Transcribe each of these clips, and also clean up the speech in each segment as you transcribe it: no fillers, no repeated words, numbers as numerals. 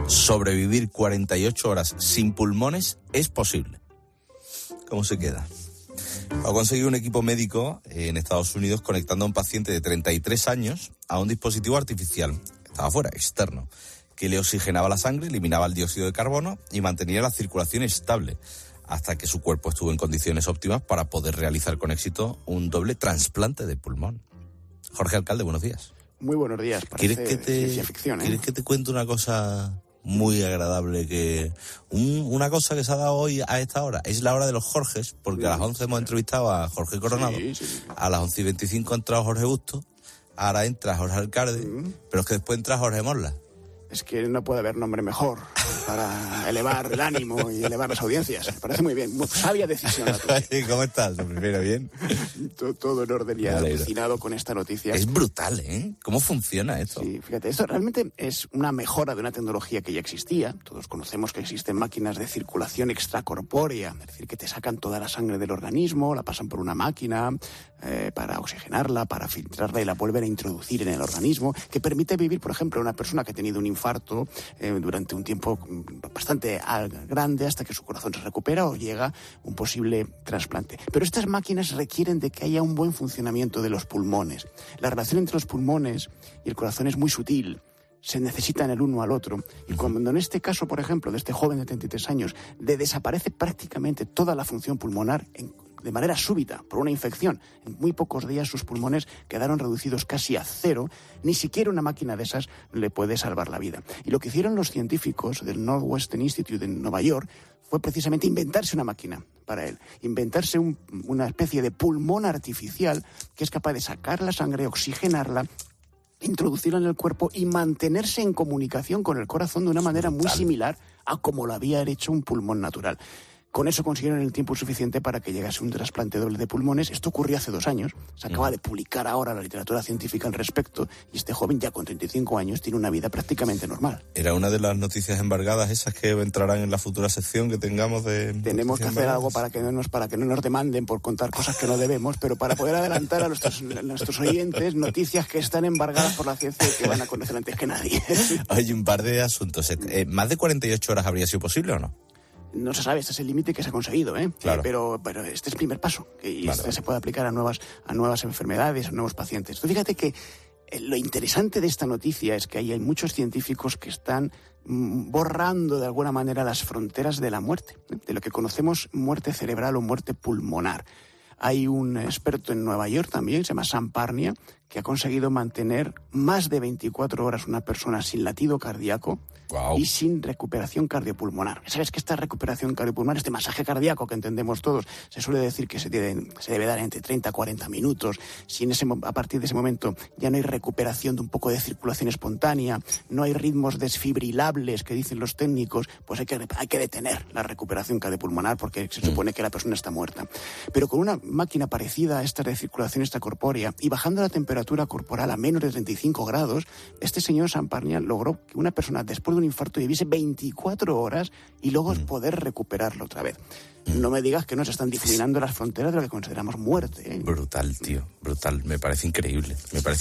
Sobrevivir 48 horas sin pulmones es posible. ¿Cómo se queda? Ha conseguido un equipo médico en Estados Unidos conectando a un paciente de 33 años a un dispositivo artificial, estaba fuera, externo, que le oxigenaba la sangre, eliminaba el dióxido de carbono y mantenía la circulación estable, hasta que su cuerpo estuvo en condiciones óptimas para poder realizar con éxito un doble trasplante de pulmón. Jorge Alcalde, buenos días. Muy buenos días. ¿Quieres que te cuente una cosa muy agradable? Una cosa que se ha dado hoy a esta hora. Es la hora de los Jorges, porque a las 11 hemos entrevistado a Jorge Coronado, a las 11:25 ha entrado Jorge Busto, ahora entra Jorge Alcalde, pero es que después entra Jorge Morla. Es que no puede haber nombre mejor para elevar el ánimo y elevar las audiencias. Me parece muy bien. Muy sabia decisión. ¿Cómo estás? Lo primero, ¿bien? Todo en orden y alucinado con esta noticia. Es brutal, ¿eh? ¿Cómo funciona esto? Sí, fíjate, esto realmente es una mejora de una tecnología que ya existía. Todos conocemos que existen máquinas de circulación extracorpórea, es decir, que te sacan toda la sangre del organismo, la pasan por una máquina para oxigenarla, para filtrarla y la vuelven a introducir en el organismo, que permite vivir, por ejemplo, a una persona que ha tenido un infarto durante un tiempo bastante grande hasta que su corazón se recupera o llega un posible trasplante. Pero estas máquinas requieren de que haya un buen funcionamiento de los pulmones. La relación entre los pulmones y el corazón es muy sutil. Se necesitan el uno al otro. Y cuando en este caso, por ejemplo, de este joven de 33 años, le desaparece prácticamente toda la función pulmonar de manera súbita por una infección, en muy pocos días sus pulmones quedaron reducidos casi a cero, ni siquiera una máquina de esas le puede salvar la vida. Y lo que hicieron los científicos del Northwestern Institute en Nueva York fue precisamente inventarse una máquina para él, inventarse una especie de pulmón artificial que es capaz de sacar la sangre, oxigenarla, introducirla en el cuerpo y mantenerse en comunicación con el corazón de una manera muy similar a como lo había hecho un pulmón natural. Con eso consiguieron el tiempo suficiente para que llegase un trasplante doble de pulmones. Esto ocurrió hace 2 años. Se acaba de publicar ahora la literatura científica al respecto y este joven ya con 35 años tiene una vida prácticamente normal. Era una de las noticias embargadas esas que entrarán en la futura sección que tengamos de... Tenemos que hacer algo para que no nos demanden por contar cosas que no debemos, pero para poder adelantar a nuestros oyentes noticias que están embargadas por la ciencia y que van a conocer antes que nadie. Hay un par de asuntos. ¿Más de 48 horas habría sido posible o no? No se sabe, este es el límite que se ha conseguido, Claro. Pero este es el primer paso y se puede aplicar a nuevas enfermedades, a nuevos pacientes. Entonces, fíjate que lo interesante de esta noticia es que hay muchos científicos que están borrando de alguna manera las fronteras de la muerte, de lo que conocemos muerte cerebral o muerte pulmonar. Hay un experto en Nueva York también, se llama Sam Parnia, que ha conseguido mantener más de 24 horas una persona sin latido cardíaco y sin recuperación cardiopulmonar. Sabes que esta recuperación cardiopulmonar, este masaje cardíaco que entendemos todos, se suele decir que se debe dar entre 30 a 40 minutos. Si a partir de ese momento ya no hay recuperación de un poco de circulación espontánea, no hay ritmos desfibrilables que dicen los técnicos, pues hay que detener la recuperación cardiopulmonar porque se supone que la persona está muerta. Pero con una máquina parecida a esta de circulación extracorpórea y bajando la temperatura corporal a menos de 35 grados, este señor Sam Parnia logró que una persona después de un infarto viviese 24 horas y luego poder recuperarlo otra vez. No me digas que no se están difuminando las fronteras de lo que consideramos muerte. Brutal, tío, brutal. Me parece increíble.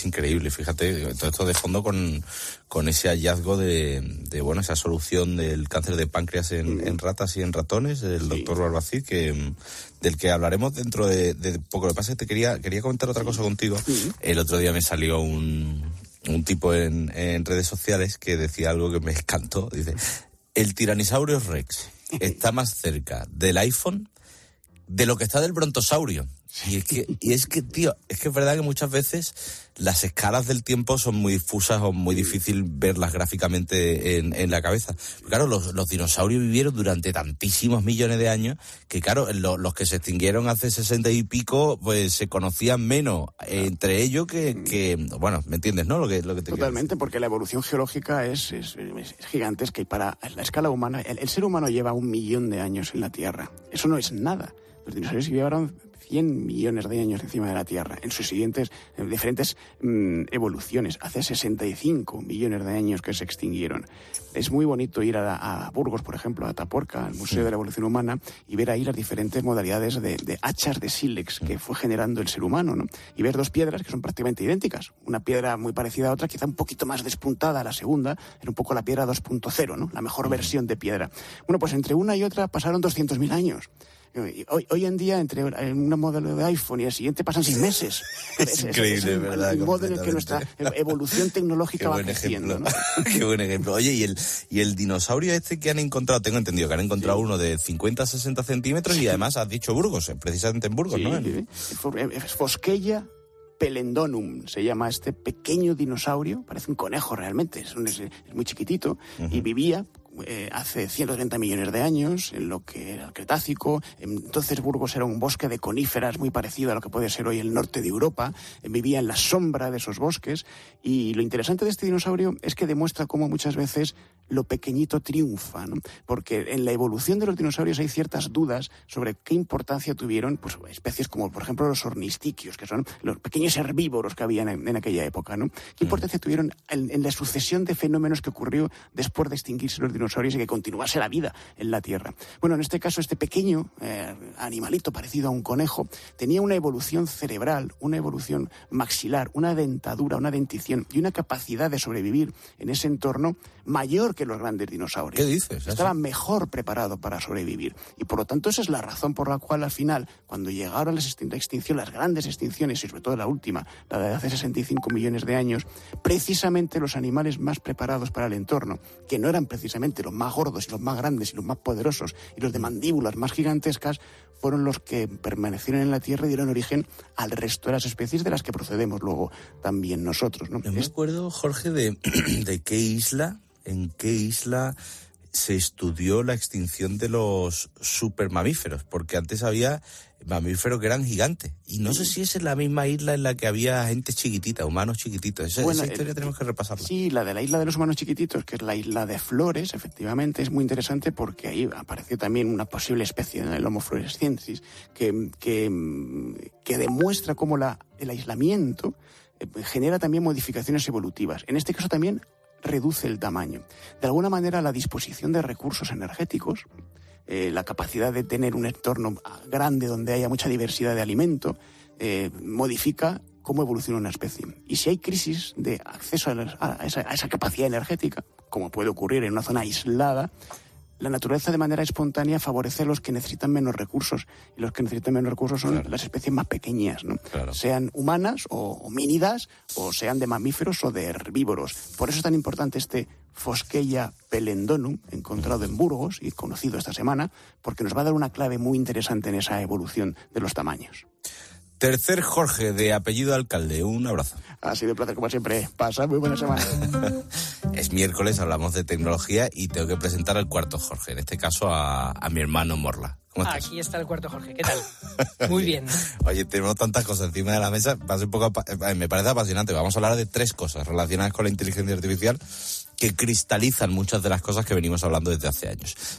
Fíjate, todo esto de fondo con ese hallazgo de esa solución del cáncer de páncreas en ratas y en ratones, el doctor Barbacid, del que hablaremos dentro de poco. Lo que pasa es que quería comentar otra cosa contigo. El otro día me salió un tipo en redes sociales que decía algo que me encantó. Dice, el Tyrannosaurus Rex está más cerca del iPhone de lo que está del brontosaurio. Y es que, tío, es verdad que muchas veces las escalas del tiempo son muy difusas o muy difícil verlas gráficamente en la cabeza. Pero claro, los dinosaurios vivieron durante tantísimos millones de años que, claro, los que se extinguieron hace 60 y pico, pues se conocían menos entre ellos que bueno, ¿me entiendes, no? Lo que te Totalmente, porque la evolución geológica es gigantesca y para la escala humana, el ser humano lleva 1 millón de años en la Tierra. Eso no es nada. Los dinosaurios llevaron 100 millones de años encima de la Tierra, en sus siguientes, diferentes evoluciones. Hace 65 millones de años que se extinguieron. Es muy bonito ir a Burgos, por ejemplo, a Atapuerca, al Museo de la Evolución Humana, y ver ahí las diferentes modalidades de hachas de sílex que fue generando el ser humano, ¿no? Y ver dos piedras que son prácticamente idénticas. Una piedra muy parecida a otra, quizá un poquito más despuntada a la segunda, era un poco la piedra 2.0, ¿no? La mejor versión de piedra. Bueno, pues entre una y otra pasaron 200.000 años. Hoy en día, entre un modelo de iPhone y el siguiente pasan 6 meses. Es increíble, ¿verdad? El modo en el que nuestra evolución tecnológica va creciendo, ¿no? Qué buen ejemplo. Oye, ¿y el dinosaurio este que han encontrado? Tengo entendido que han encontrado uno de 50-60 centímetros y además has dicho Burgos, precisamente en Burgos, ¿no? Fosqueia Pelendonum se llama este pequeño dinosaurio, parece un conejo realmente, es muy chiquitito, y vivía hace 130 millones de años, en lo que era el Cretácico. Entonces Burgos era un bosque de coníferas muy parecido a lo que puede ser hoy el norte de Europa. Vivía en la sombra de esos bosques. Y lo interesante de este dinosaurio es que demuestra cómo muchas veces lo pequeñito triunfa, ¿no? Porque en la evolución de los dinosaurios hay ciertas dudas sobre qué importancia tuvieron pues, especies como, por ejemplo, los ornistiquios, que son los pequeños herbívoros que habían en aquella época, ¿no? ¿Qué importancia tuvieron en la sucesión de fenómenos que ocurrió después de extinguirse los dinosaurios y que continuase la vida en la Tierra? Bueno, en este caso, este pequeño animalito parecido a un conejo tenía una evolución cerebral, una evolución maxilar, una dentadura, una dentición y una capacidad de sobrevivir en ese entorno mayor que los grandes dinosaurios. ¿Qué dices? Estaba mejor preparado para sobrevivir. Y por lo tanto, esa es la razón por la cual al final, cuando llegaron la extinción, las grandes extinciones, y sobre todo la última, la de hace 65 millones de años, precisamente los animales más preparados para el entorno, que no eran precisamente los más gordos y los más grandes y los más poderosos y los de mandíbulas más gigantescas, fueron los que permanecieron en la Tierra y dieron origen al resto de las especies de las que procedemos luego también nosotros, ¿no? Yo me acuerdo, Jorge, de en qué isla se estudió la extinción de los supermamíferos, porque antes había mamíferos que eran gigantes, y no sé si esa es la misma isla en la que había gente chiquitita, humanos chiquititos. Esa historia tenemos que repasarla. Sí, la de la isla de los humanos chiquititos, que es la isla de Flores, efectivamente, es muy interesante porque ahí apareció también una posible especie, el Homo floresiensis, que demuestra cómo el aislamiento genera también modificaciones evolutivas. En este caso también reduce el tamaño. De alguna manera, la disposición de recursos energéticos, la capacidad de tener un entorno grande donde haya mucha diversidad de alimento, modifica cómo evoluciona una especie. Y si hay crisis de acceso a esa capacidad energética, como puede ocurrir en una zona aislada, la naturaleza de manera espontánea favorece a los que necesitan menos recursos. Y los que necesitan menos recursos son las especies más pequeñas, ¿no? Claro. Sean humanas o homínidas, o sean de mamíferos o de herbívoros. Por eso es tan importante este Fosqueia Pelendonum, encontrado en Burgos y conocido esta semana, porque nos va a dar una clave muy interesante en esa evolución de los tamaños. Tercer Jorge, de apellido Alcalde, un abrazo. Ha sido un placer, como siempre. Pasa muy buena semana. Es miércoles, hablamos de tecnología y tengo que presentar al cuarto Jorge, en este caso a mi hermano Morla. ¿Cómo estás? Aquí está el cuarto Jorge, ¿qué tal? Muy bien. Oye, tenemos tantas cosas encima de la mesa, me parece apasionante. Vamos a hablar de 3 cosas relacionadas con la inteligencia artificial que cristalizan muchas de las cosas que venimos hablando desde hace años.